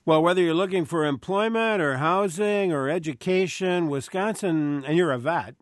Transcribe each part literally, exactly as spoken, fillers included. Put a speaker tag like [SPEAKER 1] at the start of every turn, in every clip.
[SPEAKER 1] Well, whether you're looking for employment or housing or education, Wisconsin, and you're a vet,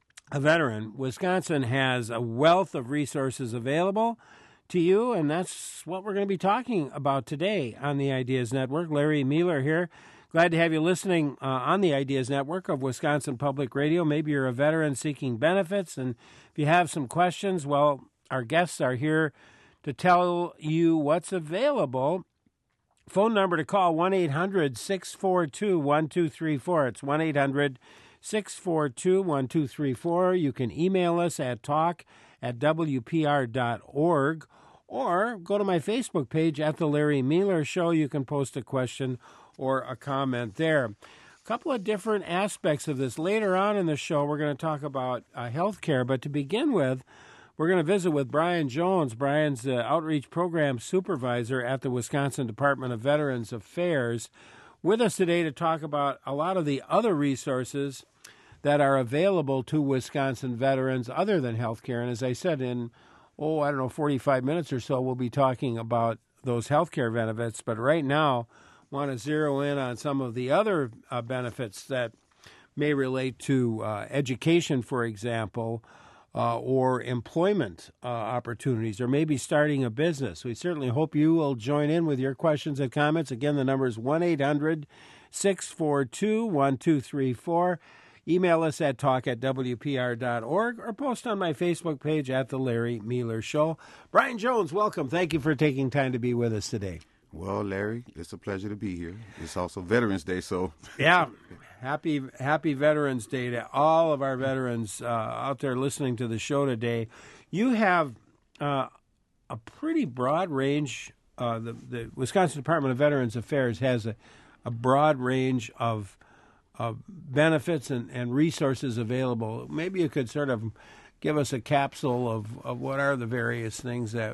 [SPEAKER 1] a veteran, Wisconsin has a wealth of resources available to you, and that's what we're going to be talking about today on the Ideas Network. Larry Mueller here. Glad to have you listening uh, on the Ideas Network of Wisconsin Public Radio. Maybe you're a veteran seeking benefits, and if you have some questions, well, our guests are here to tell you what's available. Phone number to call, one eight hundred six four two one two three four. It's one eight hundred six four two one two three four. You can email us at talk at w p r dot org or go to my Facebook page at The Larry Mueller Show. You can post a question or a comment there. A couple of different aspects of this. Later on in the show, we're going to talk about uh, health care, but to begin with, we're going to visit with Brian Jones. Brian's the Outreach Program Supervisor at the Wisconsin Department of Veterans Affairs, with us today to talk about a lot of the other resources that are available to Wisconsin veterans other than health care. And as I said, in, oh, I don't know, forty-five minutes or so, we'll be talking about those health care benefits. But right now, I want to zero in on some of the other uh, benefits that may relate to uh, education, for example, Uh, or employment uh, opportunities, or maybe starting a business. We certainly hope you will join in with your questions and comments. Again, the number is one eight hundred six four two one two three four. Email us at talk at w p r dot org or post on my Facebook page at The Larry Mueller Show. Brian Jones, welcome. Thank you for taking time to be with us today.
[SPEAKER 2] Well, Larry, it's a pleasure to be here. It's also Veterans Day, so...
[SPEAKER 1] Yeah, happy happy Veterans Day to all of our veterans uh, out there listening to the show today. You have uh, a pretty broad range. Uh, the, the Wisconsin Department of Veterans Affairs has a, a broad range of, of benefits and, and resources available. Maybe you could sort of give us a capsule of, of what are the various things that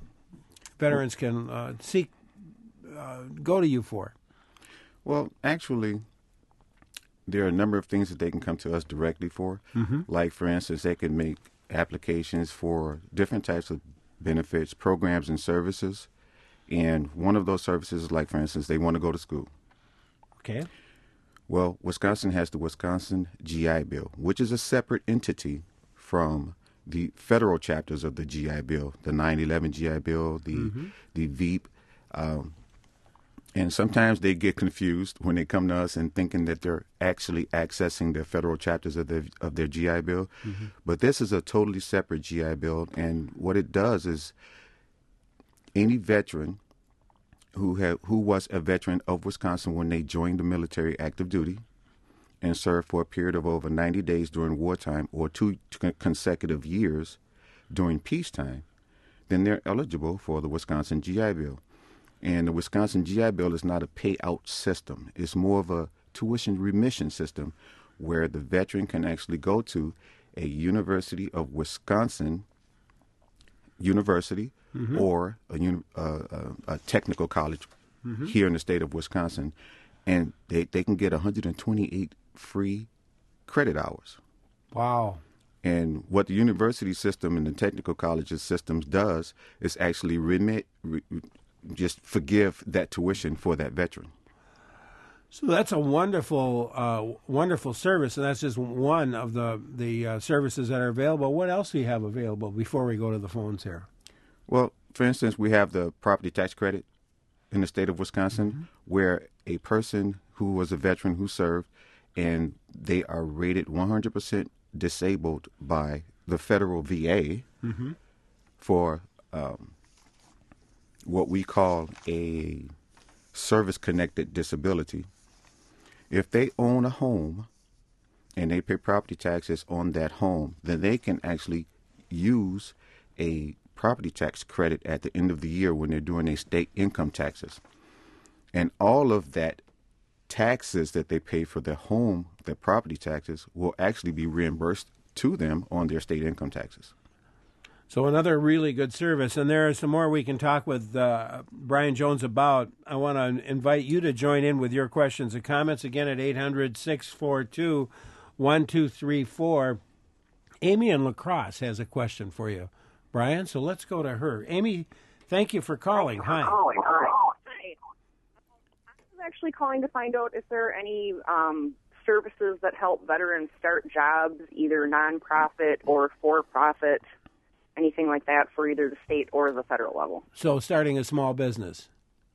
[SPEAKER 1] veterans can uh, seek Uh, go to you for?
[SPEAKER 2] Well, actually, there are a number of things that they can come to us directly for. Mm-hmm. Like, for instance, they can make applications for different types of benefits, programs, and services. And one of those services is, like, for instance, they want to go to school.
[SPEAKER 1] Okay.
[SPEAKER 2] Well, Wisconsin has the Wisconsin G I Bill, which is a separate entity from the federal chapters of the G I Bill, the nine eleven G I Bill, the, mm-hmm. the V E P. Um, And sometimes they get confused when they come to us and thinking that they're actually accessing the federal chapters of their, of their G I Bill. Mm-hmm. But this is a totally separate G I Bill. And what it does is any veteran who have, who was a veteran of Wisconsin when they joined the military active duty and served for a period of over ninety days during wartime or two consecutive years during peacetime, then they're eligible for the Wisconsin G I Bill. And the Wisconsin G I Bill is not a payout system. It's more of a tuition remission system where the veteran can actually go to a University of Wisconsin university mm-hmm. or a, uh, a technical college mm-hmm. here in the state of Wisconsin, and they, they can get one hundred twenty-eight free credit hours.
[SPEAKER 1] Wow.
[SPEAKER 2] And what the university system and the technical colleges systems does is actually remit, re, just forgive that tuition for that veteran.
[SPEAKER 1] So that's a wonderful, uh, wonderful service, and that's just one of the the uh, services that are available. What else do you have available before we go to the phones here?
[SPEAKER 2] Well, for instance, we have the property tax credit in the state of Wisconsin, mm-hmm. where a person who was a veteran who served, and they are rated one hundred percent disabled by the federal V A mm-hmm. for um, what we call a service-connected disability. If they own a home and they pay property taxes on that home, then they can actually use a property tax credit at the end of the year when they're doing their state income taxes. And all of that taxes that they pay for their home, their property taxes, will actually be reimbursed to them on their state income taxes.
[SPEAKER 1] So another really good service, and there is some more we can talk with uh, Brian Jones about. I want to invite you to join in with your questions and comments, again at eight hundred, six four two, one two three four. Amy in La Crosse has a question for you, Brian, so let's go to her. Amy, thank you for calling. Hi.
[SPEAKER 3] Calling. Hi. was actually calling to find out if there are any um, services that help veterans start jobs, either nonprofit or for-profit, anything like that for either the state or the federal level.
[SPEAKER 1] So starting a small business.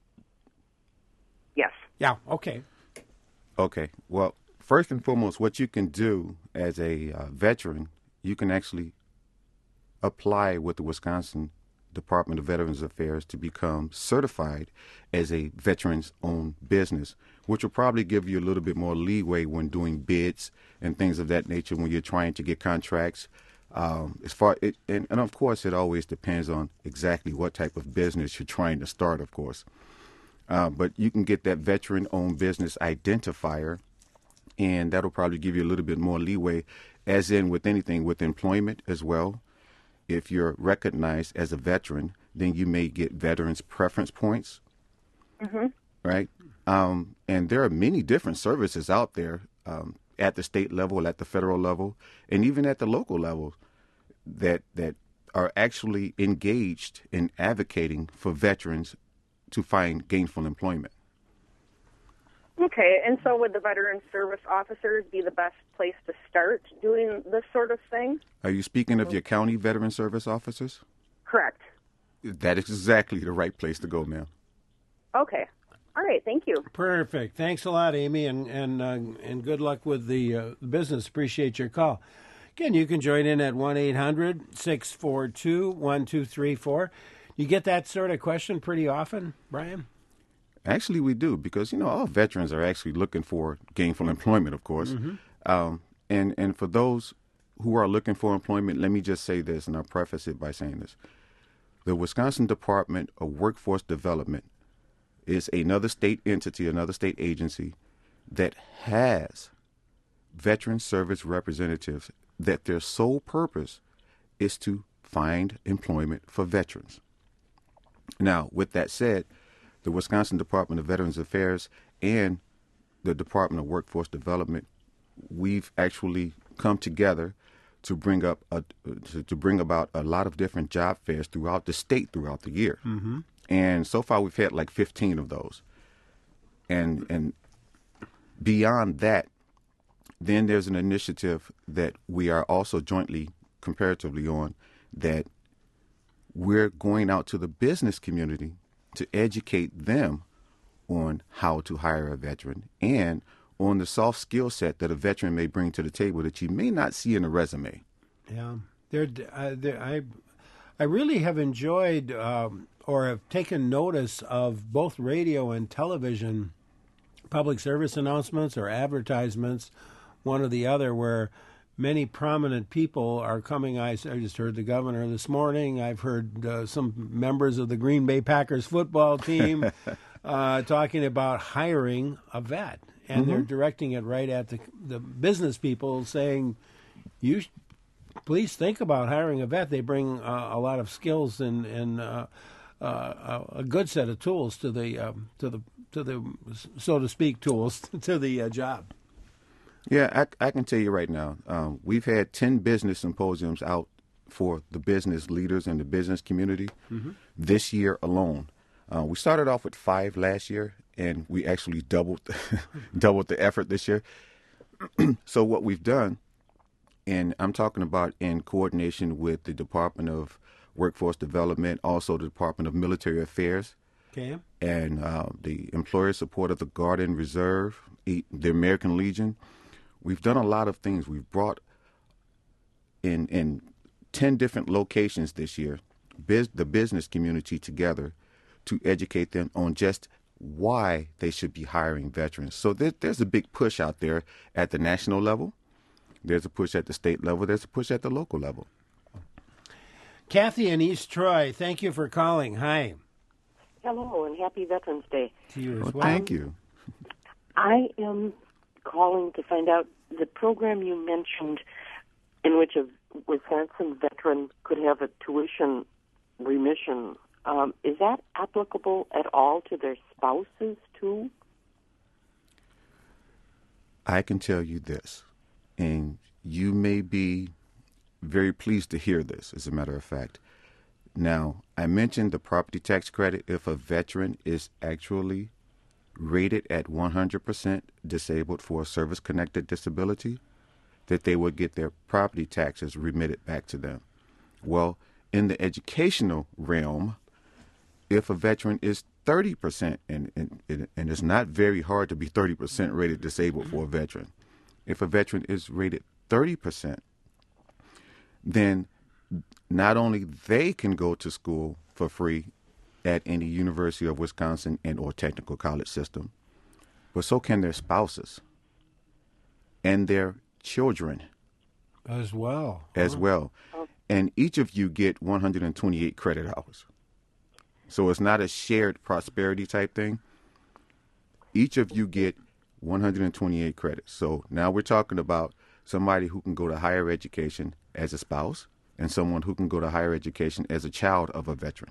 [SPEAKER 3] Yes.
[SPEAKER 1] Yeah, okay.
[SPEAKER 2] Okay. Well, first and foremost, what you can do as a uh, veteran, you can actually apply with the Wisconsin Department of Veterans Affairs to become certified as a veterans-owned business, which will probably give you a little bit more leeway when doing bids and things of that nature when you're trying to get contracts. Um, as far it, and, and of course, it always depends on exactly what type of business you're trying to start, of course. Uh, but you can get that veteran-owned business identifier, and that'll probably give you a little bit more leeway, as in with anything, with employment as well. If you're recognized as a veteran, then you may get veterans preference points,
[SPEAKER 3] mm-hmm.
[SPEAKER 2] right? Um, and there are many different services out there um, at the state level, at the federal level, and even at the local level that that are actually engaged in advocating for veterans to find gainful employment.
[SPEAKER 3] Okay, and so would the veteran service officers be the best place to start doing this sort of thing?
[SPEAKER 2] Are you speaking of your county veteran service officers?
[SPEAKER 3] Correct.
[SPEAKER 2] That is exactly the right place to go, ma'am.
[SPEAKER 3] Okay. All right, thank you.
[SPEAKER 1] Perfect. Thanks a lot, Amy, and and uh, and good luck with the uh, business. Appreciate your call. Again, you can join in at one eight hundred six four two one two three four. You get that sort of question pretty often, Brian?
[SPEAKER 2] Actually, we do, because, you know, all veterans are actually looking for gainful employment, of course.
[SPEAKER 1] Mm-hmm.
[SPEAKER 2] Um, and, and for those who are looking for employment, let me just say this, and I'll preface it by saying this. The Wisconsin Department of Workforce Development is another state entity, another state agency that has veteran service representatives that their sole purpose is to find employment for veterans. Now, with that said, the Wisconsin Department of Veterans Affairs and the Department of Workforce Development, we've actually come together to bring up a, to, to bring about a lot of different job fairs throughout the state throughout the year.
[SPEAKER 1] Mm-hmm.
[SPEAKER 2] And so far, we've had like fifteen of those. And and beyond that, then there's an initiative that we are also jointly, comparatively on, that we're going out to the business community to educate them on how to hire a veteran and on the soft skill set that a veteran may bring to the table that you may not see in a resume.
[SPEAKER 1] Yeah, there. Uh, there I, I really have enjoyed um, or have taken notice of both radio and television public service announcements or advertisements, one or the other, where many prominent people are coming. I, I just heard the governor this morning. I've heard uh, some members of the Green Bay Packers football team uh, talking about hiring a vet. And mm-hmm. they're directing it right at the, the business people, saying, "You sh- please think about hiring a vet. They bring uh, a lot of skills and, and uh, uh, a good set of tools to the um, to the to the so to speak tools to the uh, job."
[SPEAKER 2] Yeah, I, I can tell you right now, um, we've had ten business symposiums out for the business leaders in the business community mm-hmm. this year alone. Uh, we started off with five last year, and we actually doubled doubled the effort this year. So what we've done, and I'm talking about in coordination with the Department of Workforce Development, also the Department of Military Affairs,
[SPEAKER 1] okay.
[SPEAKER 2] and uh, the employer support of the Guard and Reserve, the American Legion. We've done a lot of things. We've brought in in ten different locations this year, biz, the business community together to educate them on just why they should be hiring veterans. So there, there's a big push out there at the national level. There's a push at the state level. There's a push at the local level.
[SPEAKER 1] Kathy in East Troy, thank you for calling. Hi.
[SPEAKER 4] Hello, and happy Veterans Day.
[SPEAKER 1] To you as
[SPEAKER 2] well.
[SPEAKER 1] well.
[SPEAKER 2] Thank you.
[SPEAKER 4] I am calling to find out the program you mentioned in which a Wisconsin veteran could have a tuition remission. Um, is that applicable at all to their spouses, too?
[SPEAKER 2] I can tell you this, and you may be very pleased to hear this, as a matter of fact. Now, I mentioned the property tax credit if a veteran is actually rated at one hundred percent disabled for a service-connected disability, that they would get their property taxes remitted back to them. Well, in the educational realm, if a veteran is thirty percent, and, and, and it's not very hard to be thirty percent rated disabled for a veteran. If a veteran is rated thirty percent, then not only they can go to school for free at any University of Wisconsin and or technical college system, but so can their spouses and their children
[SPEAKER 1] as well.
[SPEAKER 2] As well. And each of you get one hundred twenty-eight credit hours. So it's not a shared prosperity type thing. Each of you get one hundred twenty-eight credits. So now we're talking about somebody who can go to higher education as a spouse and someone who can go to higher education as a child of a veteran.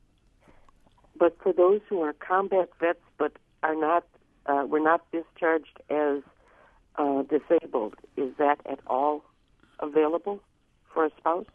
[SPEAKER 4] But for those who are combat vets but are not, uh, were not discharged as uh, disabled, is that at all available for a spouse?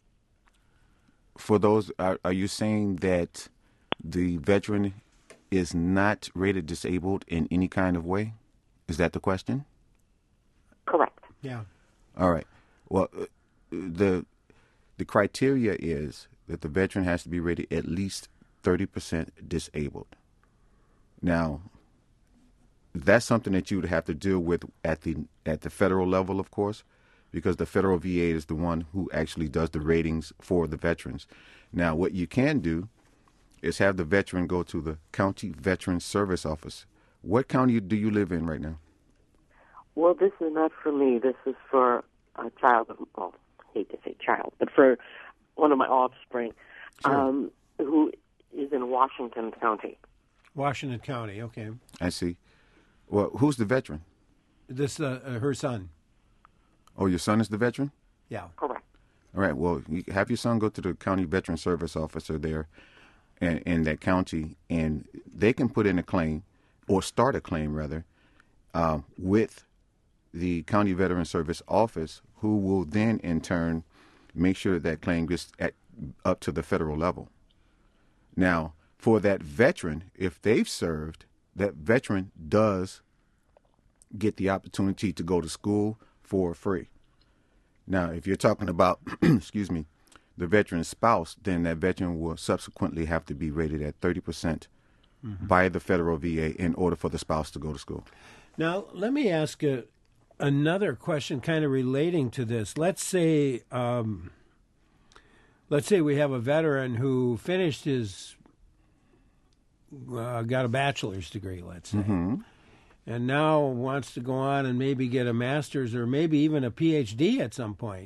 [SPEAKER 2] For those, are, are you saying that the veteran is not rated disabled in any kind of way? Is that the question?
[SPEAKER 4] Correct.
[SPEAKER 1] Yeah.
[SPEAKER 2] All right. Well, uh, the the criteria is that the veteran has to be rated at least thirty percent disabled. Now, that's something that you would have to deal with at the at the federal level, of course, because the federal V A is the one who actually does the ratings for the veterans. Now, what you can do is have the veteran go to the County Veteran Service Office. What county do you live in right now?
[SPEAKER 4] Well, this is not for me. This is for a child of, well, I hate to say child, but for one of my offspring,
[SPEAKER 1] Sure.
[SPEAKER 4] um, who is in Washington County.
[SPEAKER 1] Washington County, okay.
[SPEAKER 2] I see. Well, who's the veteran?
[SPEAKER 1] This uh, uh, her son.
[SPEAKER 2] Oh, your son is the veteran?
[SPEAKER 1] Yeah.
[SPEAKER 4] Correct.
[SPEAKER 2] All right. Well, you have your son go to the County Veteran Service Officer there in, in that county, and they can put in a claim, or start a claim, rather, uh, with the County Veteran Service Office, who will then, in turn, make sure that claim gets at, up to the federal level. Now, for that veteran, if they've served, that veteran does get the opportunity to go to school for free. Now, if you're talking about, excuse me, the veteran's spouse, then that veteran will subsequently have to be rated at thirty percent mm-hmm. by the federal V A in order for the spouse to go to school.
[SPEAKER 1] Now, let me ask a, another question kind of relating to this. Let's say, um, let's say we have a veteran who finished his, uh, got a bachelor's degree, let's say,
[SPEAKER 2] Mm-hmm.
[SPEAKER 1] and now wants to go on and maybe get a master's or maybe even a P H D at some point.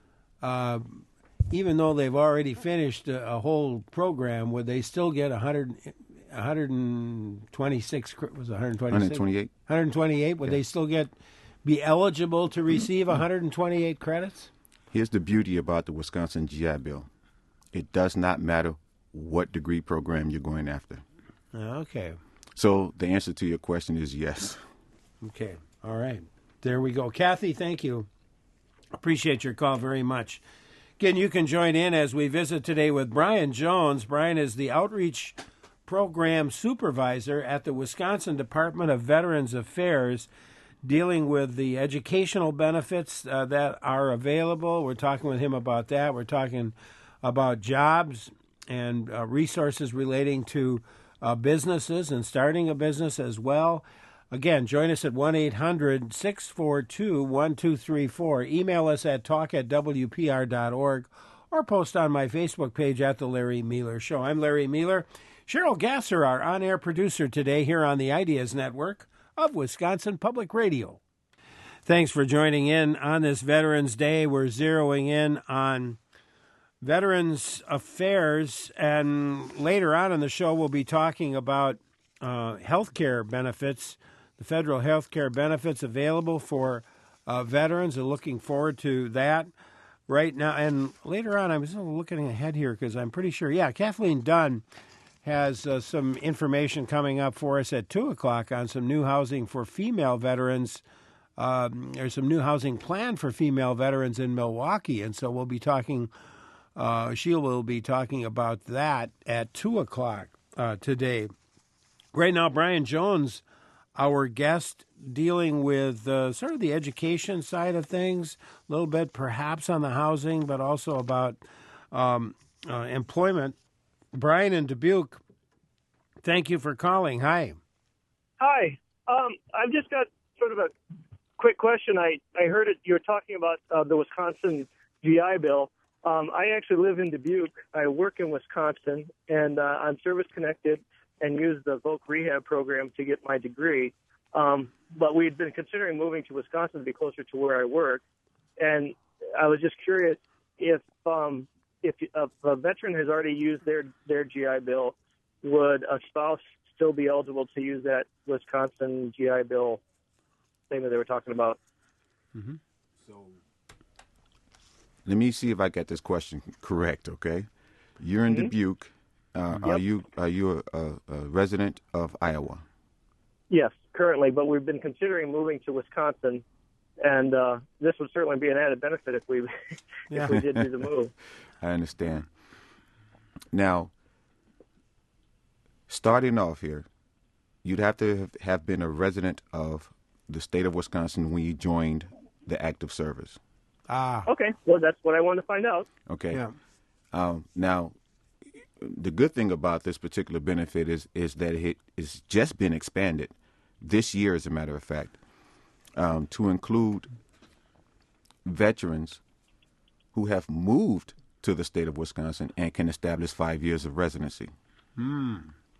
[SPEAKER 1] Uh, even though they've already finished a, a whole program, would they still get one hundred, one hundred twenty-six, was it one hundred twenty-six?
[SPEAKER 2] one hundred twenty-eight.
[SPEAKER 1] one hundred twenty-eight, would
[SPEAKER 2] Yeah.
[SPEAKER 1] they still get be eligible to receive one hundred twenty-eight credits?
[SPEAKER 2] Here's the beauty about the Wisconsin G I Bill. It does not matter what degree program you're going after.
[SPEAKER 1] Okay.
[SPEAKER 2] So the answer to your question is yes.
[SPEAKER 1] Okay. All right. There we go. Kathy, thank you. Appreciate your call very much. Again, you can join in as we visit today with Brian Jones. Brian is the Outreach Program Supervisor at the Wisconsin Department of Veterans Affairs, dealing with the educational benefits uh, that are available. We're talking with him about that. We're talking about jobs and uh, resources relating to uh, businesses and starting a business as well. Again, join us at one eight hundred six four two one two three four. Email us at talk at w p r dot org or post on my Facebook page at The Larry Mueller Show. I'm Larry Mueller. Cheryl Gasser, our on-air producer today here on the Ideas Network of Wisconsin Public Radio. Thanks for joining in on this Veterans Day. We're zeroing in on Veterans Affairs, and later on in the show we'll be talking about uh, health care benefits, the federal health care benefits available for uh, veterans, and looking forward to that right now. And later on, I'm still looking ahead here because I'm pretty sure, yeah, Kathleen Dunn has uh, some information coming up for us at two o'clock on some new housing for female veterans. Um, there's some new housing plan for female veterans in Milwaukee, and so we'll be talking, uh, she will be talking about that at two o'clock uh, today. Right now, Brian Jones, our guest, dealing with uh, sort of the education side of things, a little bit perhaps on the housing, but also about um, uh, employment. Brian in Dubuque, thank you for calling. Hi.
[SPEAKER 5] Hi. Um, I've just got sort of a quick question. I, I heard it. You were talking about uh, the Wisconsin G I Bill. Um, I actually live in Dubuque. I work in Wisconsin, and uh, I'm service-connected and use the Voc Rehab program to get my degree. Um, but we'd been considering moving to Wisconsin to be closer to where I work. And I was just curious if um, if a, a veteran has already used their, their G I Bill, would a spouse still be eligible to use that Wisconsin G I Bill thing that they were talking about?
[SPEAKER 1] Mm-hmm.
[SPEAKER 2] So let me see if I got this question correct, okay? You're in mm-hmm. Dubuque. Uh, yep. Are you are you a, a, a resident of Iowa?
[SPEAKER 5] Yes, currently, but we've been considering moving to Wisconsin, and uh, this would certainly be an added benefit if we
[SPEAKER 1] yeah.
[SPEAKER 5] if we did do the move.
[SPEAKER 2] I understand. Now, starting off here, you'd have to have been a resident of the state of Wisconsin when you joined the active service.
[SPEAKER 1] Ah.
[SPEAKER 5] Okay. Well, that's what I wanted to find out.
[SPEAKER 2] Okay.
[SPEAKER 1] Yeah.
[SPEAKER 2] Um, now, the good thing about this particular benefit is is that it has just been expanded this year, as a matter of fact, um, to include veterans who have moved to the state of Wisconsin and can establish five years of residency.
[SPEAKER 1] Hmm.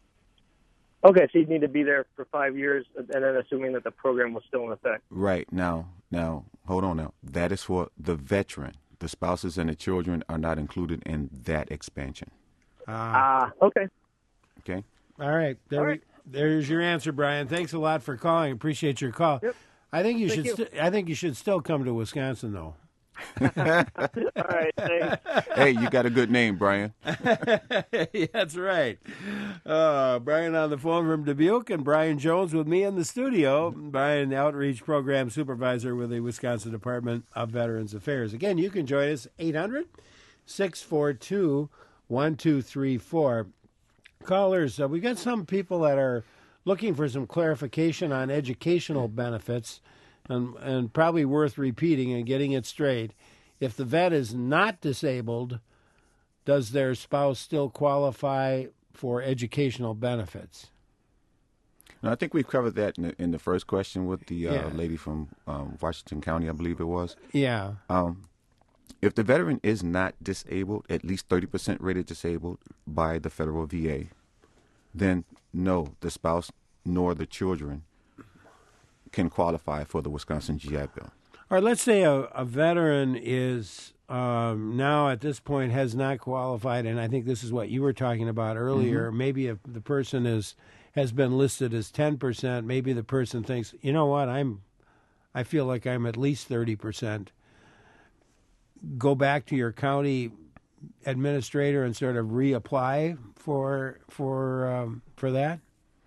[SPEAKER 5] Okay, so you'd need to be there for five years, and then assuming that the program was still in effect.
[SPEAKER 2] Right. Now, now, hold on now. That is for the veteran. The spouses and the children are not included in that expansion.
[SPEAKER 5] Ah, uh, okay.
[SPEAKER 2] Okay.
[SPEAKER 1] All right. There,
[SPEAKER 5] All right.
[SPEAKER 1] There's your answer, Brian. Thanks a lot for calling. Appreciate your call.
[SPEAKER 5] Yep.
[SPEAKER 1] I think you
[SPEAKER 5] Thank
[SPEAKER 1] should.
[SPEAKER 5] you.
[SPEAKER 1] St- I think you should still come to Wisconsin, though.
[SPEAKER 5] All right, thanks.
[SPEAKER 2] Hey, you got a good name, Brian.
[SPEAKER 1] That's right. Uh, Brian on the phone from Dubuque, and Brian Jones with me in the studio. Brian, the Outreach Program Supervisor with the Wisconsin Department of Veterans Affairs. Again, you can join us, eight hundred, six four two, one two three four. Callers, uh, we got some people that are looking for some clarification on educational benefits. And, and probably worth repeating and getting it straight. If the vet is not disabled, does their spouse still qualify for educational benefits?
[SPEAKER 2] No, I think we've covered that in the, in the first question with the uh,
[SPEAKER 1] Yeah.
[SPEAKER 2] lady from um, Washington County, I believe it was.
[SPEAKER 1] Yeah.
[SPEAKER 2] Um, if the veteran is not disabled, at least thirty percent rated disabled by the federal V A, then no, the spouse nor the children can qualify for the Wisconsin G I Bill.
[SPEAKER 1] All right, let's say a, a veteran is um, now at this point has not qualified, and I think this is what you were talking about earlier. Mm-hmm. Maybe if the person is has been listed as ten percent, maybe the person thinks, you know what, I'm, I feel like I'm at least thirty percent. Go back to your county administrator and sort of reapply for for um, for that.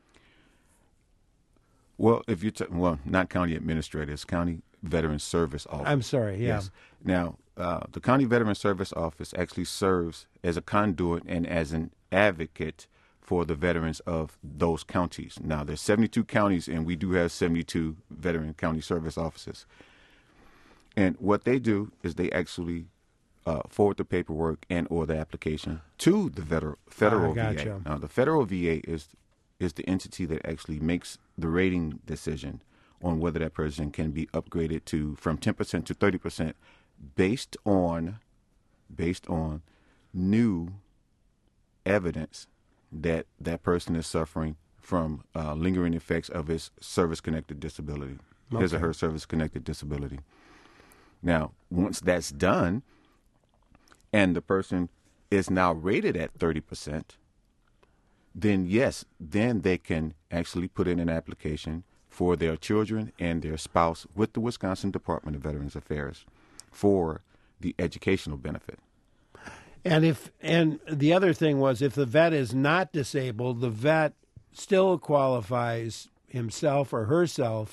[SPEAKER 2] Well, if you t- well, not county administrators, county veteran service office.
[SPEAKER 1] I'm sorry. Yeah.
[SPEAKER 2] Yes. Now, uh, the county veteran service office actually serves as a conduit and as an advocate for the veterans of those counties. Now, there's seventy-two counties, and we do have seventy-two veteran county service offices. And what they do is they actually uh, forward the paperwork and or the application to the federal federal
[SPEAKER 1] Ah, gotcha.
[SPEAKER 2] V A. Now, the federal V A is is the entity that actually makes the rating decision on whether that person can be upgraded to from ten percent to thirty percent based on based on new evidence that that person is suffering from uh, lingering effects of his service-connected disability, okay. his or her service-connected disability. Now, once that's done and the person is now rated at thirty percent, then yes, then they can actually put in an application for their children and their spouse with the Wisconsin Department of Veterans Affairs for the educational benefit.
[SPEAKER 1] And if and the other thing was, if the vet is not disabled, the vet still qualifies himself or herself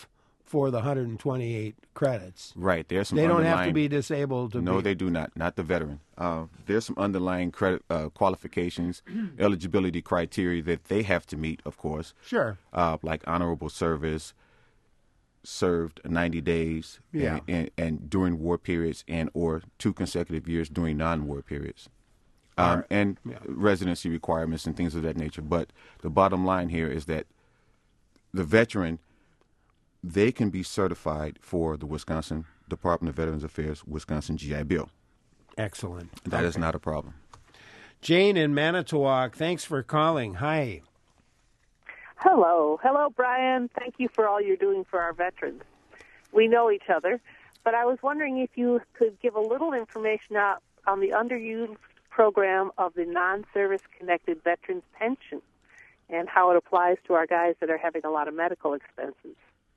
[SPEAKER 1] for the one hundred twenty-eight credits.
[SPEAKER 2] Right. There's some
[SPEAKER 1] They don't have to
[SPEAKER 2] underlying-
[SPEAKER 1] be disabled to
[SPEAKER 2] No,
[SPEAKER 1] be.
[SPEAKER 2] they do not. Not the veteran. Uh, there's some underlying credit uh, qualifications, eligibility criteria that they have to meet, of course.
[SPEAKER 1] Sure.
[SPEAKER 2] Uh, like honorable service, served ninety days,
[SPEAKER 1] Yeah.
[SPEAKER 2] and, and, and during war periods, and or two consecutive years during non-war periods, um,
[SPEAKER 1] All right.
[SPEAKER 2] and
[SPEAKER 1] Yeah.
[SPEAKER 2] residency requirements and things of that nature. But the bottom line here is that the veteran, they can be certified for the Wisconsin Department of Veterans Affairs Wisconsin G I Bill.
[SPEAKER 1] Excellent.
[SPEAKER 2] That is
[SPEAKER 1] Okay.
[SPEAKER 2] not a problem.
[SPEAKER 1] Jane in Manitowoc, thanks for calling. Hi.
[SPEAKER 6] Hello. Hello, Brian. Thank you for all you're doing for our veterans. We know each other, but I was wondering if you could give a little information out on the underused program of the non-service connected veterans pension and how it applies to our guys that are having a lot of medical expenses.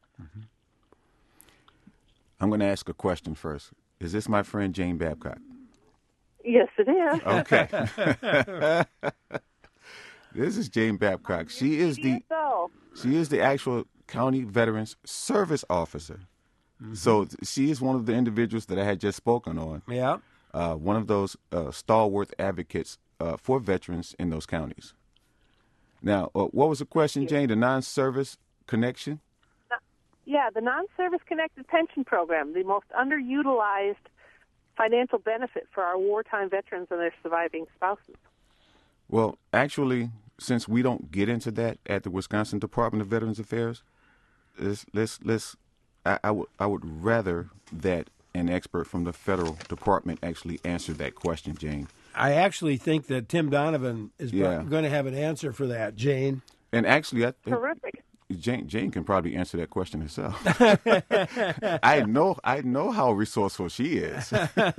[SPEAKER 2] I'm going to ask a question first. Is this my friend Jane Babcock?
[SPEAKER 6] Yes, it is.
[SPEAKER 2] Okay. This is Jane Babcock. She is the
[SPEAKER 6] So,
[SPEAKER 2] she is the actual county veterans service officer. So th- she is one of the individuals that I had just spoken on.
[SPEAKER 1] Yeah.
[SPEAKER 2] Uh, one of those uh, stalwart advocates uh, for veterans in those counties. Now, uh, what was the question, Jane? The non-service connection?
[SPEAKER 6] yeah, the non-service connected pension program, the most underutilized financial benefit for our wartime veterans and their surviving spouses.
[SPEAKER 2] Well, actually, since we don't get into that at the Wisconsin Department of Veterans Affairs, let's let's, let's I, I would I would rather that an expert from the federal department actually answer that question, Jane.
[SPEAKER 1] I actually think that Tim Donovan is
[SPEAKER 2] Yeah.
[SPEAKER 1] going to have an answer for that, Jane.
[SPEAKER 2] And actually, I think
[SPEAKER 6] Terrific.
[SPEAKER 2] Jane Jane can probably answer that question herself. I know I know how resourceful she is.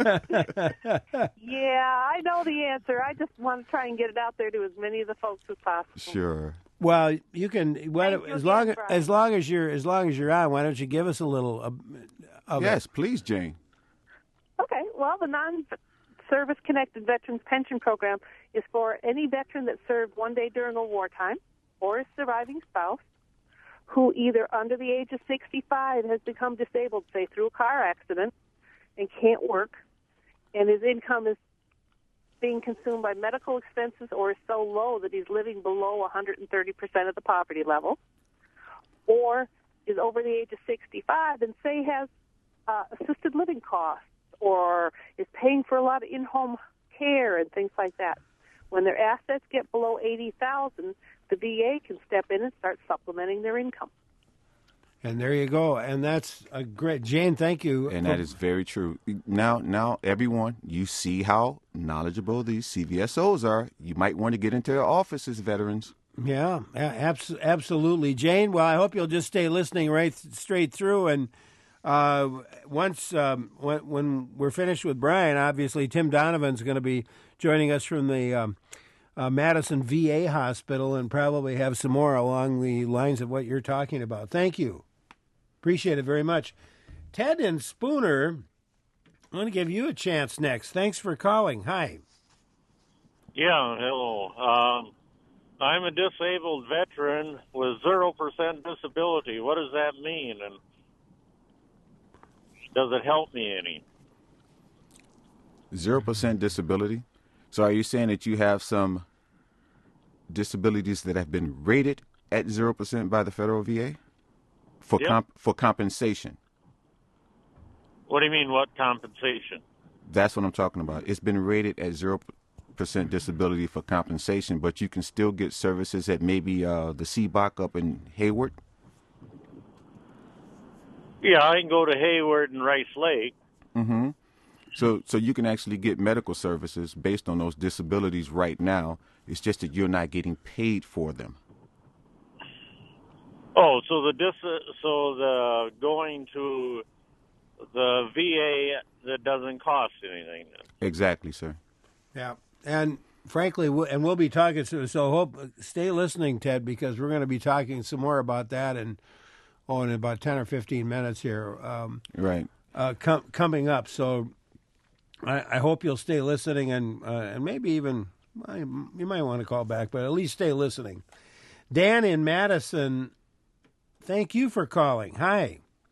[SPEAKER 6] Yeah, I know the answer. I just want to try and get it out there to as many of the folks as possible.
[SPEAKER 2] Sure.
[SPEAKER 1] Well, you can. Why,
[SPEAKER 6] Thank you
[SPEAKER 1] as
[SPEAKER 6] again,
[SPEAKER 1] long
[SPEAKER 6] Brian.
[SPEAKER 1] as long as you're as long as you're on, why don't you give us a little of, of
[SPEAKER 2] Yes,
[SPEAKER 1] it?
[SPEAKER 2] please, Jane.
[SPEAKER 6] Okay, well, the non-service connected veterans pension program is for any veteran that served one day during a wartime or a surviving spouse who either under the age of sixty-five has become disabled, say through a car accident, and can't work, and his income is being consumed by medical expenses or is so low that he's living below one hundred thirty percent of the poverty level, or is over the age of sixty-five and say has uh, assisted living costs or is paying for a lot of in-home care and things like that. When their assets get below eighty thousand dollars, the V A can step in and start supplementing their income.
[SPEAKER 1] And there you go. And that's a great, Jane. Thank you.
[SPEAKER 2] And
[SPEAKER 1] for-
[SPEAKER 2] that is very true. Now, now, everyone, you see how knowledgeable these C V S Os are. You might want to get into their offices, veterans.
[SPEAKER 1] Yeah, a- abs- absolutely, Jane. Well, I hope you'll just stay listening right th- straight through. And uh, once um, when, when we're finished with Brian, obviously Tim Donovan's going to be joining us from the um, uh, Madison V A Hospital, and probably have some more along the lines of what you're talking about. Thank you. Appreciate it very much. Ted and Spooner, I'm going to give you a chance next. Thanks for calling. Hi.
[SPEAKER 7] Yeah, hello. Um, I'm a disabled veteran with zero percent disability. What does that mean? And does it help me any?
[SPEAKER 2] Zero percent disability. So, are you saying that you have some disabilities that have been rated at zero percent by the federal V A for
[SPEAKER 7] Yep.
[SPEAKER 2] comp- for compensation?
[SPEAKER 7] What do you mean, what compensation?
[SPEAKER 2] That's what I'm talking about. It's been rated at zero percent disability for compensation, but you can still get services at maybe uh, the C B O C up in Hayward.
[SPEAKER 7] Yeah, I can go to Hayward and Rice Lake.
[SPEAKER 2] Mm-hmm. So, so you can actually get medical services based on those disabilities right now. It's just that you're not getting paid for them.
[SPEAKER 7] Oh, so the dis- so the going to the V A that doesn't cost anything.
[SPEAKER 2] Exactly, sir.
[SPEAKER 1] Yeah, and frankly, we- and we'll be talking. So, so hope stay listening, Ted, because we're going to be talking some more about that in oh, in about ten or fifteen minutes here, um,
[SPEAKER 2] Right.
[SPEAKER 1] uh, com- coming up. So, I, I hope you'll stay listening, and uh, and maybe even I, you might want to call back, but at least stay listening. Dan in Madison, thank you for calling. Hi.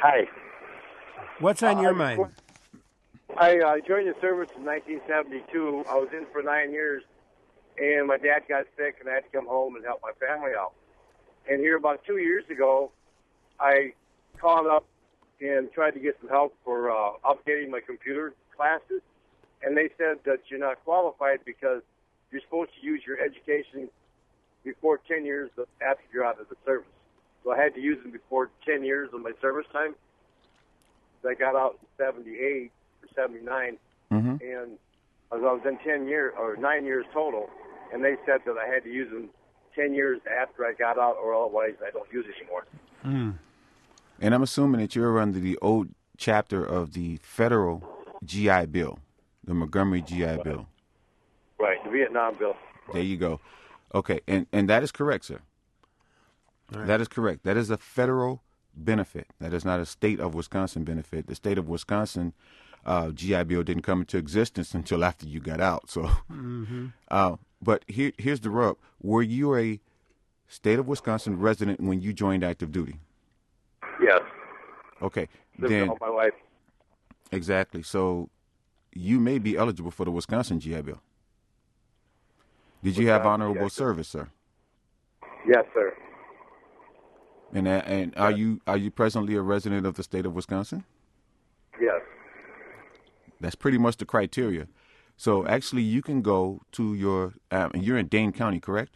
[SPEAKER 8] Hi.
[SPEAKER 1] What's on
[SPEAKER 8] Uh,
[SPEAKER 1] your
[SPEAKER 8] I-
[SPEAKER 1] mind?
[SPEAKER 8] I uh, joined the service in nineteen seventy-two. I was in for nine years, and my dad got sick, and I had to come home and help my family out. And here about two years ago, I called up and tried to get some help for uh, updating my computer classes, and they said that you're not qualified because you're supposed to use your education before ten years after you're out of the service. So I had to use them before ten years of my service time. So I got out in seventy-eight or seventy-nine,
[SPEAKER 2] Mm-hmm.
[SPEAKER 8] and I was in ten years or nine years total, and they said that I had to use them ten years after I got out, or otherwise I don't use it anymore.
[SPEAKER 1] Mm.
[SPEAKER 2] And I'm assuming that you're under the old chapter of the federal G I Bill, the Montgomery G I Bill.
[SPEAKER 8] Right, the Vietnam bill.
[SPEAKER 2] There you go. Okay, and, and that is correct, sir.
[SPEAKER 1] Right.
[SPEAKER 2] That is correct. That is a federal benefit. That is not a state of Wisconsin benefit. The state of Wisconsin uh, G I Bill didn't come into existence until after you got out. So,
[SPEAKER 1] Mm-hmm.
[SPEAKER 2] uh, but here, here's the rub. Were you a state of Wisconsin resident when you joined active duty?
[SPEAKER 8] Yes.
[SPEAKER 2] Okay,
[SPEAKER 8] Lived
[SPEAKER 2] then
[SPEAKER 8] with all my life.
[SPEAKER 2] exactly. So you may be eligible for the Wisconsin G I Bill. Did you have
[SPEAKER 8] Wisconsin
[SPEAKER 2] honorable
[SPEAKER 8] G I Bill.
[SPEAKER 2] service, sir?
[SPEAKER 8] Yes, sir.
[SPEAKER 2] And uh, and are you are you presently a resident of the state of Wisconsin?
[SPEAKER 8] Yes.
[SPEAKER 2] That's pretty much the criteria. So actually, you can go to your um, and you're in Dane County, correct?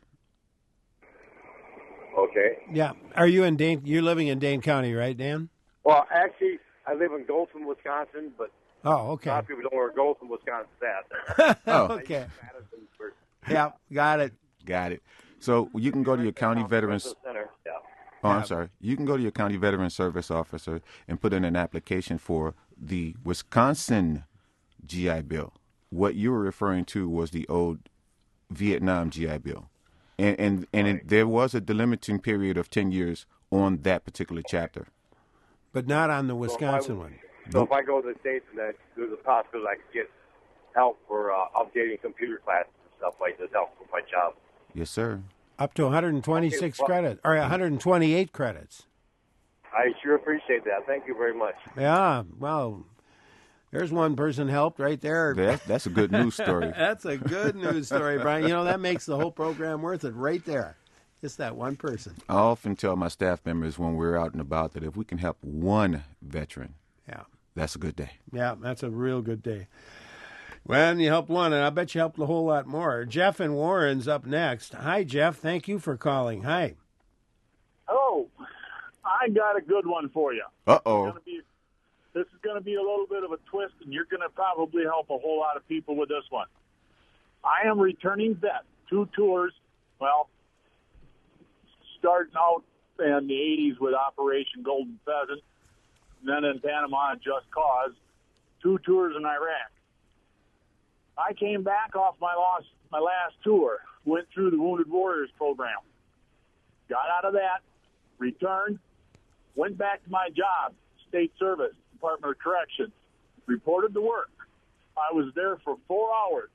[SPEAKER 8] Okay.
[SPEAKER 1] Yeah. Are you in Dane? You're living in Dane County, right, Dan?
[SPEAKER 8] Well, actually, I live in Goshen, Wisconsin, but
[SPEAKER 1] Oh,
[SPEAKER 8] a
[SPEAKER 1] okay.
[SPEAKER 8] lot of people don't know where Goshen, Wisconsin's at.
[SPEAKER 2] Oh.
[SPEAKER 1] Okay.
[SPEAKER 8] Madison, for-
[SPEAKER 1] Yeah, got it.
[SPEAKER 2] Got it. So you can go to your county veterans.
[SPEAKER 8] Center. Yeah.
[SPEAKER 2] Oh, I'm sorry. You can go to your county veteran service officer and put in an application for the Wisconsin G I Bill. What you were referring to was the old Vietnam G I Bill, and and and it, there was a delimiting period of ten years on that particular chapter.
[SPEAKER 1] But not on the
[SPEAKER 8] So if I
[SPEAKER 1] Wisconsin
[SPEAKER 8] was-
[SPEAKER 1] one.
[SPEAKER 8] So if I go to the States, then there's a possibility I could get help for uh, updating computer classes and stuff like this, help with my job.
[SPEAKER 2] Yes, sir.
[SPEAKER 1] Up to one hundred twenty-six
[SPEAKER 8] Okay, well-
[SPEAKER 1] credits, or one hundred twenty-eight credits.
[SPEAKER 8] I sure appreciate that. Thank you very much.
[SPEAKER 1] Yeah, well, there's one person helped right there.
[SPEAKER 2] That's that's a good news story.
[SPEAKER 1] That's a good news story, Brian. You know, that makes the whole program worth it right there. Just that one person.
[SPEAKER 2] I often tell my staff members when we're out and about that if we can help one veteran,
[SPEAKER 1] Yeah.
[SPEAKER 2] that's a good day.
[SPEAKER 1] Yeah, that's a real good day. Well, you helped one, and I bet you helped a whole lot more. Jeff and Warren's up next. Hi, Jeff. Thank you for calling. Hi.
[SPEAKER 9] Oh, I got a good one for you.
[SPEAKER 2] Uh
[SPEAKER 9] It's
[SPEAKER 2] oh.
[SPEAKER 9] gonna be- This is going to be a little bit of a twist, and you're going to probably help a whole lot of people with this one. I am returning vet, two tours, well, starting out in the eighties with Operation Golden Pheasant, and then in Panama and Just Cause, two tours in Iraq. I came back off my last, my last tour, went through the Wounded Warriors program, got out of that, returned, went back to my job, State Service, Department of Corrections, reported to work. I was there for four hours.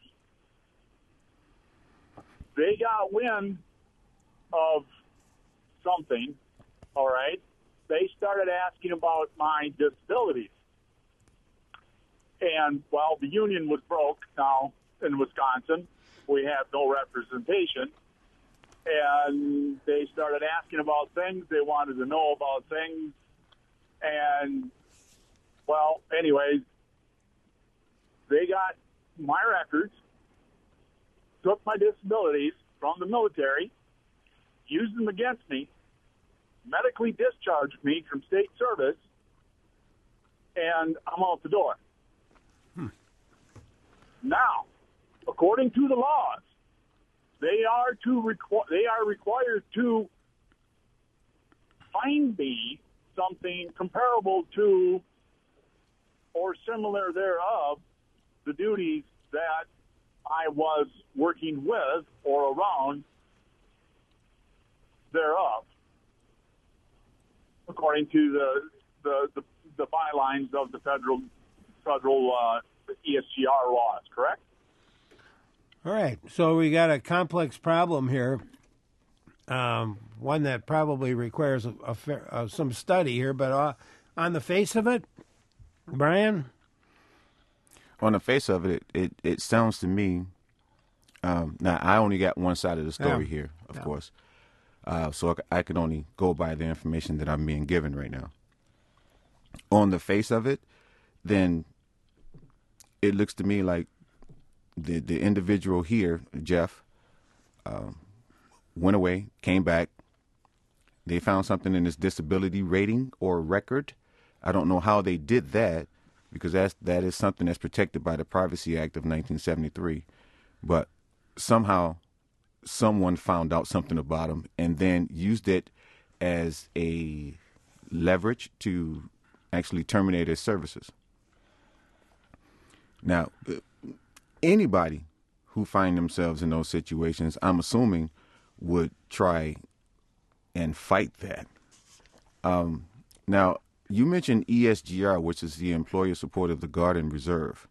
[SPEAKER 9] They got wind of something, all right? They started asking about my disabilities. And, well, the union was broke now in Wisconsin. We have no representation. And they started asking about things. They wanted to know about things. And, well, anyways, they got my records, took my disabilities from the military, used them against me, medically discharged me from state service, and I'm out the door.
[SPEAKER 1] Hmm.
[SPEAKER 9] Now, according to the laws, they are to requ- they are required to find me something comparable to or similar thereof the duties that I was working with or around thereof, according to the the, the, the bylines of the federal federal uh, E S G R laws, correct?
[SPEAKER 1] All right. So we got a complex problem here, um, one that probably requires a, a fair, uh, some study here, but uh, on the face of it, Brian?
[SPEAKER 2] On the face of it, it, it, it sounds to me, um, now I only got one side of the story
[SPEAKER 1] Yeah.
[SPEAKER 2] here, of
[SPEAKER 1] Yeah.
[SPEAKER 2] course. Uh, so I, I can only go by the information that I'm being given right now. On the face of it, then it looks to me like the the individual here, Jeff, um, went away, came back. They found something in his disability rating or record. I don't know how they did that, because that's that is something that's protected by the Privacy Act of nineteen seventy-three. But somehow someone found out something about him and then used it as a leverage to actually terminate his services. Now, anybody who find themselves in those situations, I'm assuming, would try and fight that. Um, now, you mentioned E S G R, which is the Employer Support of the Guard and Reserve.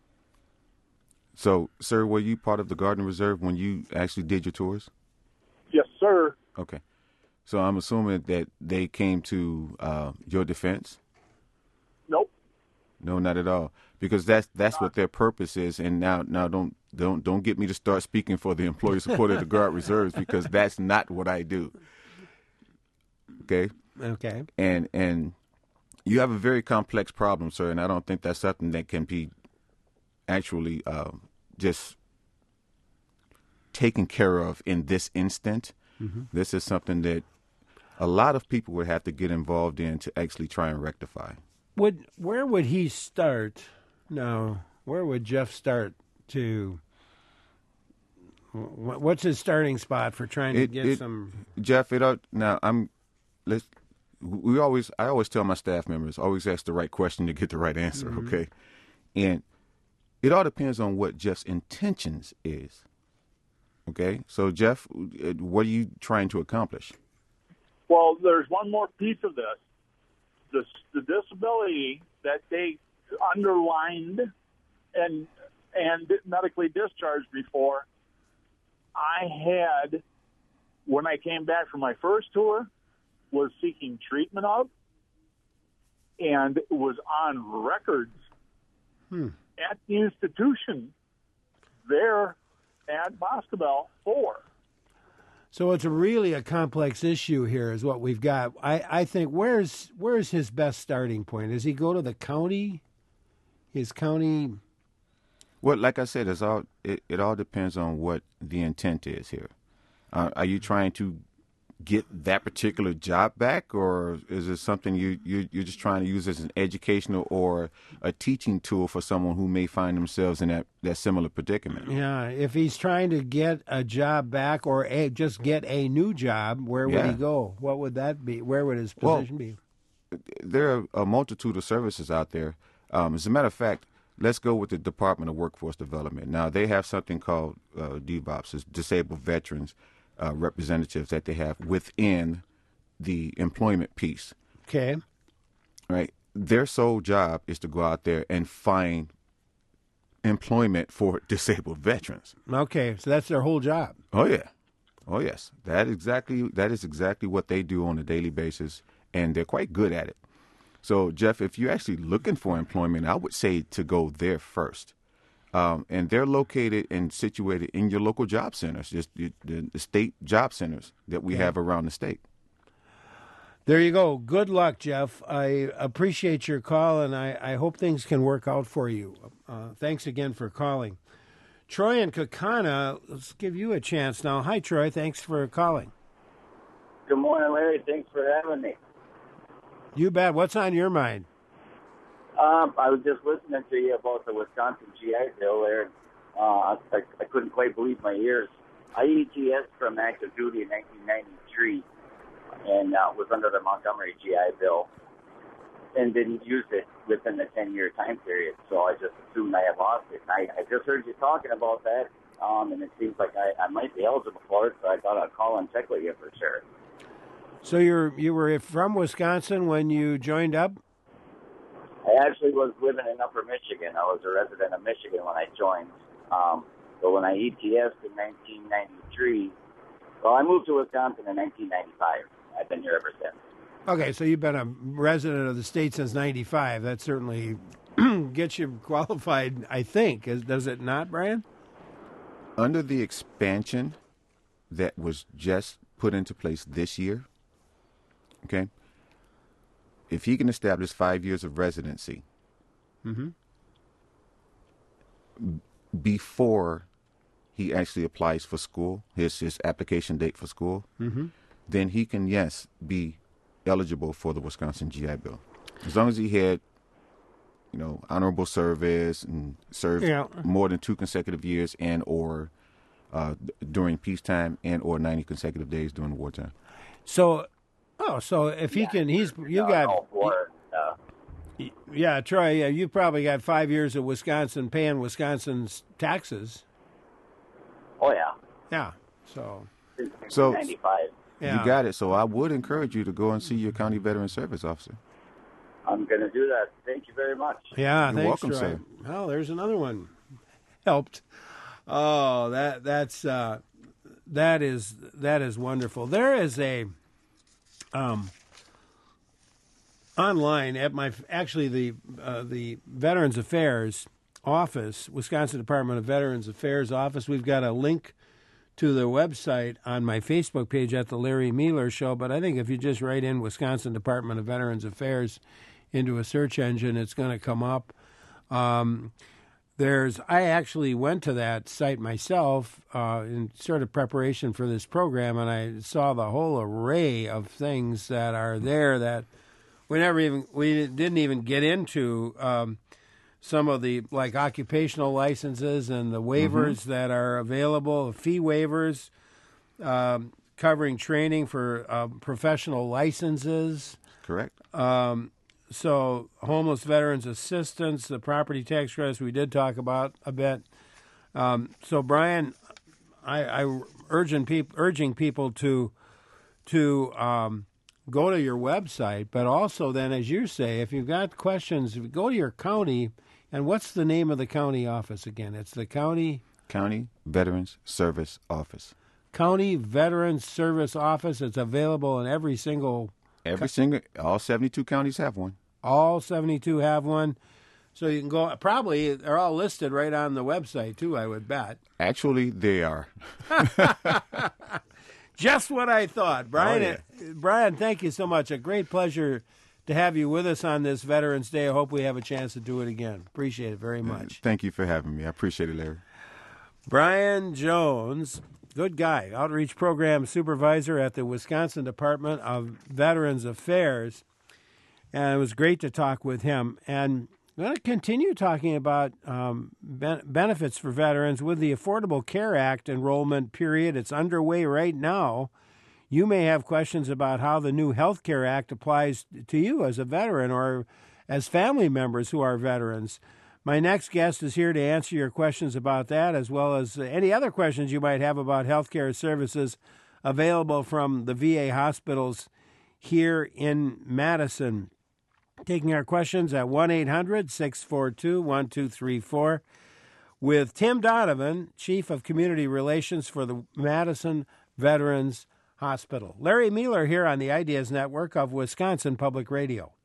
[SPEAKER 2] So, sir, were you part of the Guard and Reserve when you actually did your tours?
[SPEAKER 9] Yes, sir.
[SPEAKER 2] Okay. So I'm assuming that they came to uh, your defense?
[SPEAKER 9] Nope.
[SPEAKER 2] No, not at all. Because that's that's what their purpose is. And now now don't don't don't get me to start speaking for the Employer Support of the Guard Reserves, because that's not what I do. Okay?
[SPEAKER 1] Okay.
[SPEAKER 2] And and you have a very complex problem, sir, and I don't think that's something that can be actually uh, just taken care of in this instant.
[SPEAKER 1] Mm-hmm.
[SPEAKER 2] This is something that a lot of people would have to get involved in to actually try and rectify.
[SPEAKER 1] Would where would he start? No, where would Jeff start to? wh- What's his starting spot for trying to
[SPEAKER 2] It-
[SPEAKER 1] get
[SPEAKER 2] it-
[SPEAKER 1] some?
[SPEAKER 2] Jeff, it ought, now I'm let's we always I always tell my staff members, always ask the right question to get the right answer,
[SPEAKER 1] Mhm.
[SPEAKER 2] okay? And it all depends on what Jeff's intentions is. Okay? So Jeff, uh, what are you trying to accomplish?
[SPEAKER 9] Well, there's one more piece of this. The, the disability that they underlined and and medically discharged before, I had, when I came back from my first tour, was seeking treatment of, and was on records
[SPEAKER 1] Hmm.
[SPEAKER 9] at the institution there at Boscobel for.
[SPEAKER 1] So it's a really a complex issue here, is what we've got. I, I think where's where's his best starting point? Does he go to the county? His county.
[SPEAKER 2] Well, like I said, it's all it, it all depends on what the intent is here. Uh, are you trying to get that particular job back, or is it something you, you you're just trying to use as an educational or a teaching tool for someone who may find themselves in that, that similar predicament?
[SPEAKER 1] Yeah, if he's trying to get a job back or a, just get a new job, where would
[SPEAKER 2] Yeah.
[SPEAKER 1] he go? What would that be? Where would his
[SPEAKER 2] Well,
[SPEAKER 1] position be?
[SPEAKER 2] There are a multitude of services out there. Um, as a matter of fact, let's go with the Department of Workforce Development. Now, they have something called uh, D V O Ps, is Disabled Veterans uh, Representatives that they have within the employment piece.
[SPEAKER 1] Okay.
[SPEAKER 2] Right? Their sole job is to go out there and find employment for disabled veterans.
[SPEAKER 1] Okay, so that's their whole job.
[SPEAKER 2] Oh yeah, oh yes. That exactly that is exactly what they do on a daily basis, and they're quite good at it. So Jeff, if you're actually looking for employment, I would say to go there first. Um, and they're located and situated in your local job centers, just the, the, the state job centers that we
[SPEAKER 1] Okay.
[SPEAKER 2] have around the state.
[SPEAKER 1] There you go. Good luck, Jeff. I appreciate your call, and I, I hope things can work out for you. Uh, thanks again for calling. Troy and Kakana, let's give you a chance now. Hi, Troy. Thanks for calling.
[SPEAKER 10] Good morning, Larry. Thanks for having me.
[SPEAKER 1] You bet. What's on your mind?
[SPEAKER 10] Um, I was just listening to you about the Wisconsin G I Bill there. Uh, I, I couldn't quite believe my ears. I E T S from active duty in nineteen ninety-three and uh, was under the Montgomery G I Bill and didn't use it within the ten-year time period, so I just assumed I had lost it. And I, I just heard you talking about that, um, and it seems like I, I might be eligible for it, so I thought I'd call and check with you for sure.
[SPEAKER 1] So you're you were from Wisconsin when you joined up?
[SPEAKER 10] I actually was living in Upper Michigan. I was a resident of Michigan when I joined. Um, but when I E T S'd in nineteen ninety-three, well, I moved to Wisconsin in nineteen ninety-five. I've been here ever since.
[SPEAKER 1] Okay, so you've been a resident of the state since ninety-five. That certainly gets you qualified, I think. Is, does it not, Brian?
[SPEAKER 2] Under the expansion that was just put into place this year, okay, if he can establish five years of residency
[SPEAKER 1] mm-hmm.
[SPEAKER 2] before he actually applies for school, his, his application date for school,
[SPEAKER 1] mm-hmm.
[SPEAKER 2] then he can, yes, be eligible for the Wisconsin G I Bill. As long as he had, you know, honorable service and served
[SPEAKER 1] yeah.
[SPEAKER 2] more than two consecutive years and or uh, during peacetime and or ninety consecutive days during wartime.
[SPEAKER 1] So, oh, so if he
[SPEAKER 10] yeah.
[SPEAKER 1] can, he's, you
[SPEAKER 10] no,
[SPEAKER 1] got...
[SPEAKER 10] no, for, uh,
[SPEAKER 1] Yeah, Troy, yeah, you've probably got five years of Wisconsin paying Wisconsin's taxes.
[SPEAKER 10] Oh, yeah.
[SPEAKER 1] Yeah, so...
[SPEAKER 2] So,
[SPEAKER 10] ninety-five.
[SPEAKER 1] Yeah.
[SPEAKER 2] You got it. So I would encourage you to go and see your county veteran service officer.
[SPEAKER 10] I'm going to do that. Thank you very much.
[SPEAKER 1] Yeah,
[SPEAKER 2] You're
[SPEAKER 1] thanks,
[SPEAKER 2] welcome,
[SPEAKER 1] Troy.
[SPEAKER 2] sir.
[SPEAKER 1] Oh, there's another one. Helped. Oh, that that's uh, that is that is wonderful. There is a um, online at my actually the uh, the Veterans Affairs office, Wisconsin Department of Veterans Affairs office. We've got a link to their website on my Facebook page at the Larry Mealer Show. But I think if you just write in Wisconsin Department of Veterans Affairs into a search engine, it's going to come up. Um, there's, I actually went to that site myself uh, in sort of preparation for this program, and I saw the whole array of things that are there that we never even, we didn't even get into. Um, some of the like occupational licenses and the waivers mm-hmm. that are available, fee waivers, um, covering training for uh, professional licenses.
[SPEAKER 2] Correct.
[SPEAKER 1] Um, so homeless veterans assistance, the property tax credits we did talk about a bit. Um, so Brian, I, I urging people urging people to to um, go to your website, but also then, as you say, if you've got questions, go to your county. And what's the name of the county office again? It's the County...
[SPEAKER 2] County Veterans Service Office.
[SPEAKER 1] County Veterans Service Office. It's available in every single...
[SPEAKER 2] Every co- single... All seventy-two counties have one.
[SPEAKER 1] All seventy-two have one. So you can go... Probably they're all listed right on the website, too, I would bet.
[SPEAKER 2] Actually, they are.
[SPEAKER 1] Just what I thought. Brian,
[SPEAKER 2] oh, yeah.
[SPEAKER 1] Brian, thank you so much. A great pleasure to have you with us on this Veterans Day. I hope we have a chance to do it again. Appreciate it very much.
[SPEAKER 2] Thank you for having me. I appreciate it, Larry.
[SPEAKER 1] Brian Jones, good guy, outreach program supervisor at the Wisconsin Department of Veterans Affairs. And it was great to talk with him. And I'm going to continue talking about um, ben- benefits for veterans with the Affordable Care Act enrollment period. It's underway right now. You may have questions about how the new Health Care Act applies to you as a veteran or as family members who are veterans. My next guest is here to answer your questions about that, as well as any other questions you might have about health care services available from the V A hospitals here in Madison. Taking our questions at one eight hundred six four two one two three four with Tim Donovan, Chief of Community Relations for the Madison Veterans Hospital. Larry Mealer here on the Ideas Network of Wisconsin Public Radio.